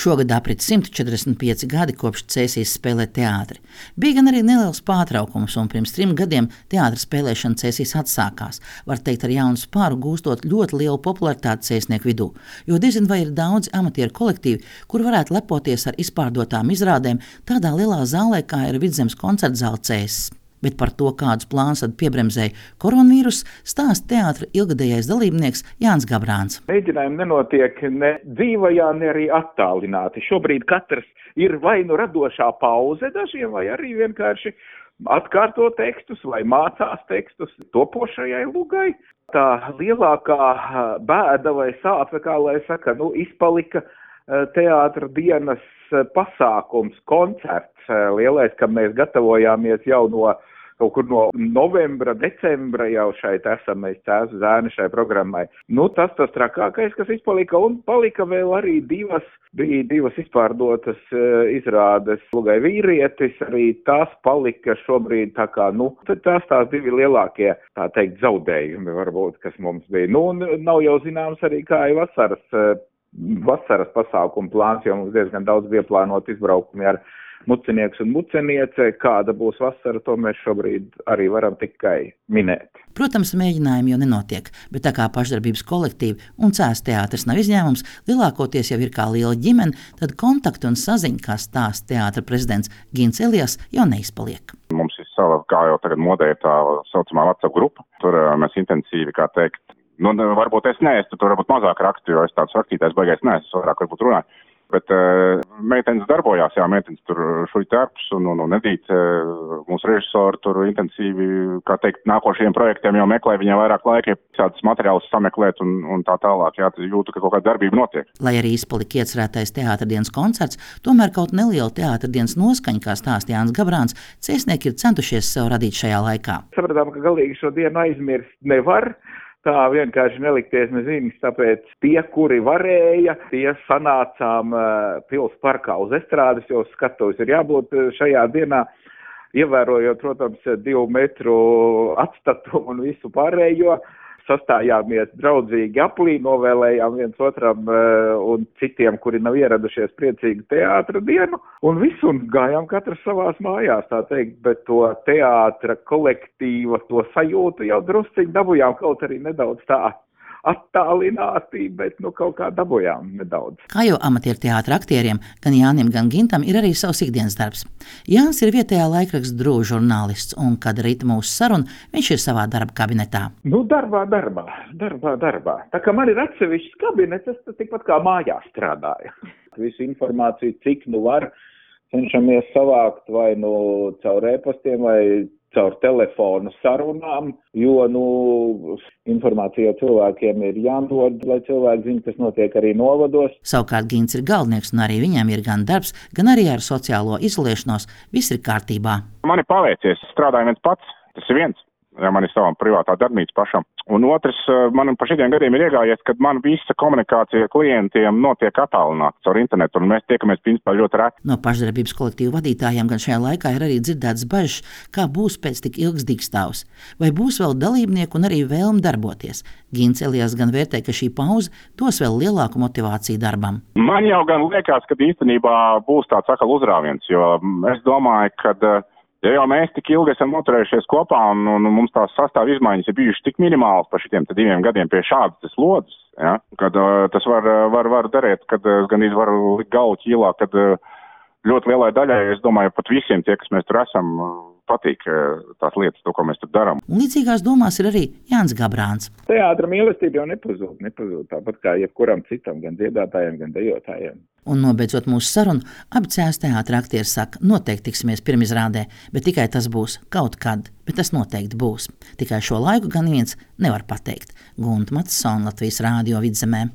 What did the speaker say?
Šogad aprit 145 gadi kopš Cēsīs spēlē teātri. Bija gan arī neliels pārtraukums, un pirms 3 gadiem teātra spēlēšana Cēsīs atsākās. Var teikt, ar jaunu spāru gūstot ļoti lielu popularitāti cēsnieku vidū, jo diezin vai ir daudzi amatieru kolektīvi, kur varētu lepoties ar izpārdotām izrādēm tādā lielā zālē, kā ir Vidzemes koncertzāle Cēsis. Bet par to, kādus plānus tad piebremzēja koronavīrus, stāsta teātra ilgadējais dalībnieks Jānis Gabrāns. Mēģinājumi nenotiek ne dzīvajā, ne arī attālināti. Šobrīd katrs ir vai nu radošā pauze dažiem, vai arī vienkārši atkārto tekstus vai mācās tekstus topošajai lugai. Tā lielākā bēda vai sāpe, kā lai saka, izpalika teātra dienas pasākums, koncerts lielais, kam mēs gatavojāmies jau no kaut kur no novembra, decembra jau šeit esam, mēs Cēsu zēni šai programmai. Tas trakākais, kas izpalika, un palika vēl arī bija divas izpārdotas izrādes. Lugai vīrietis, arī tās palika šobrīd tā kā, tās divi lielākie, tā teikt, zaudējumi varbūt, kas mums bija. Un nav jau zināms arī, kā ir vasaras pasākuma plāns, jo mums diezgan daudz bija plānot izbraukumi ar mucinieks un muceniece. Kāda būs vasara, to mēs šobrīd arī varam tikai minēt. Protams, mēģinājumi jau nenotiek, bet tā kā pašdarbības kolektīvi un Cēsu teātris nav izņēmums, lielākoties jau ir kā liela ģimene, tad kontakti un saziņa, kā stāsta teātra prezidents Gints Elijas, jau neizpaliek. Mums ir sava, kā jau tagad modē, tā saucamā WhatsApp grupa. Tur mēs intensīvi, kā teikt, varbūt es neesmu, tur varbūt mazāk rakstu, jo es tāds rakstītājs baigais neesmu, vairāk varbūt runāju. Bet meitenes darbojās, meitenes tur šuļ tērpus un Edīte, mūsu režisori tur intensīvi, kā teikt, nākošajiem projektiem jau meklē, viņiem vairāk laika, šādas materiālus sameklēt un tā tālāk, jūtu, ka kaut kāda darbība notiek. Lai arī izpalika iecerētais teātra dienas koncerts, tomēr kaut neliela teātra dienas noskaņa, kā stāsta Jānis Gabrāns, cēsnieki ir centušies sev radīt šajā laikā. Sapratām, ka galīgi šo dienu aizmirst nevar. Tā vienkārši nelikties nezinis, tāpēc tie, kuri varēja, tie sanācām pils parkā uz estrādes, jo skatuves ir jābūt šajā dienā, ievērojot, protams, 2 metru atstatumu un visu pārējo. Sastājāmies draudzīgi aplī, novēlējām viens otram un citiem, kuri nav ieradušies, priecīgu teātra dienu, un gājām katrs savās mājās, tā teikt, bet to teātra kolektīva, to sajūtu jau drusciņi dabujām, kaut arī nedaudz tā attālināti, bet kaut kā dabujām nedaudz. Kā jau amatieru teātra aktieriem, gan Jānim, gan Gintam ir arī savs ikdienas darbs. Jānis ir vietējā laikraksta Drūža žurnālists, un, kad rita mūsu saruna, viņš ir savā darba kabinetā. Darbā. Tā kā man ir atsevišķs kabinets, es tikpat kā mājās strādāju. Visu informāciju, cik var, cenšamies savākt vai caur e-pastiem vai caur telefonu sarunām, jo informācija cilvēkiem ir jānodod, lai cilvēki zina, kas notiek arī novados. Savukārt Gints ir galvenieks, un arī viņam ir gan darbs, gan arī ar sociālo izolēšanos. Viss ir kārtībā. Man ir paveicies, strādāju viens pats, tas ir viens. Ja man ir savam privātā darbnīca pašam. Un otrs, man pa šitiem gadiem ir iegājies, kad man visa komunikācija ar klientiem notiek attālināti caur internetu, un mēs tiekamies principā ļoti reti. No pašdarbības kolektīvu vadītājiem gan šajā laikā ir arī dzirdētas bažas, kā būs pēc tik ilgs dīkstāvs. Vai būs vēl dalībnieku un arī vēlme darboties? Gints Elijas gan vērtē, ka šī pauze dos vēl lielāku motivāciju darbam. Man jau gan liekas, ka īstenībā būs tāds atkal uzrāviens, jo es domāju, ka ja jau mēs tik ilgi esam noturējušies kopā un mums tās sastāv izmaiņas ir bijušas tik minimālas par šitiem 2 gadiem pie šādas slodzes, kad tas var darīt, kad gan var likt galvu ķīlā, kad ļoti lielai daļai, es domāju, pat visiem tie, kas mēs tur esam, patīk tās lietas, to, ko mēs tur darām. Līdzīgās domās ir arī Jānis Gabrāns. Teātra mīlestība jau nepazūd, tāpat kā jebkuram citam, gan dziedātājiem, gan dejotājiem. Un nobeidzot mūsu sarunu, abi Cēsu teātra aktieri saka, noteikti tiksimies pirmizrādē, bet tikai tas būs kaut kad, bet tas noteikti būs. Tikai šo laiku gan viens nevar pateikt. Gunta Matsona, Latvijas Rādio Vidzemē.